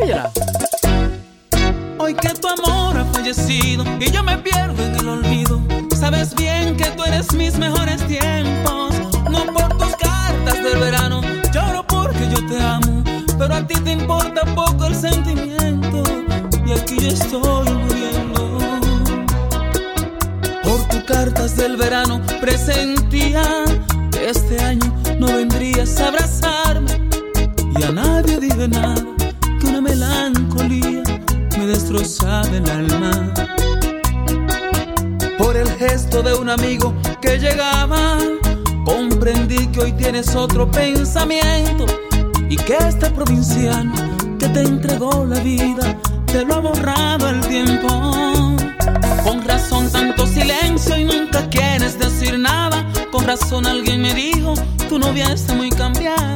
Óyela. Hoy que tu amor ha fallecido y yo me pierdo en el olvido, sabes bien que tú eres mis mejores tiempos. No por tus cartas del verano, lloro porque yo te amo, pero a ti te importa poco el sentimiento, y aquí yo estoy muriendo. Por tus cartas del verano presentía que este año no vendrías a abrazarme, y a nadie dije nada, que una melancolía me destrozaba el alma. Por el gesto de un amigo que llegaba, comprendí que hoy tienes otro pensamiento, y que este provinciano que te entregó la vida te lo ha borrado el tiempo. Con razón tanto silencio y nunca quieres decir nada. Con razón alguien me dijo, tu novia está muy cambiada.